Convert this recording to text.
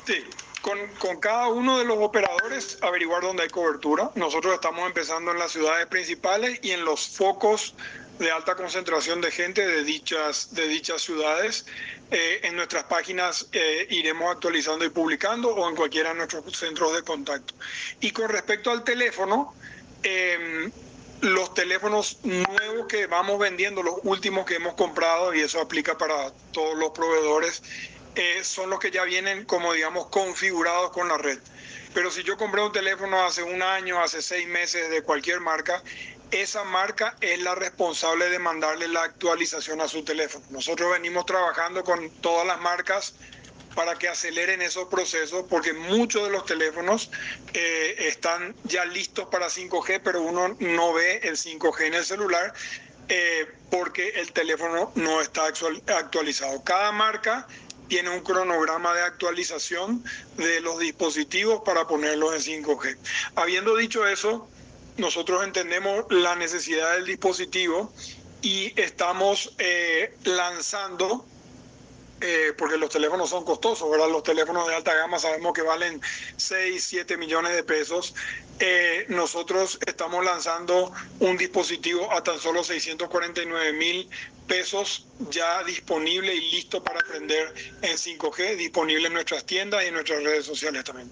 Sí, con cada uno de los operadores averiguar dónde hay cobertura. Nosotros estamos empezando en las ciudades principales y en los focos de alta concentración de gente de dichas ciudades. En nuestras páginas iremos actualizando y publicando o en cualquiera de nuestros centros de contacto. Y con respecto al teléfono, los teléfonos nuevos que vamos vendiendo, los últimos que hemos comprado, y eso aplica para todos los proveedores, son los que ya vienen, como digamos, configurados con la red. Pero si yo compré un teléfono hace un año, hace 6 meses de cualquier marca, esa marca es la responsable de mandarle la actualización a su teléfono. Nosotros venimos trabajando con todas las marcas para que aceleren esos procesos, porque muchos de los teléfonos están ya listos para 5G, pero uno no ve el 5G en el celular porque el teléfono no está actualizado. Cada marca tiene un cronograma de actualización de los dispositivos para ponerlos en 5G. Habiendo dicho eso, nosotros entendemos la necesidad del dispositivo y estamos lanzando porque los teléfonos son costosos, ¿verdad? Los teléfonos de alta gama sabemos que valen 6, 7 millones de pesos. Nosotros estamos lanzando un dispositivo a tan solo 649.000 pesos, ya disponible y listo para prender en 5G, disponible en nuestras tiendas y en nuestras redes sociales también.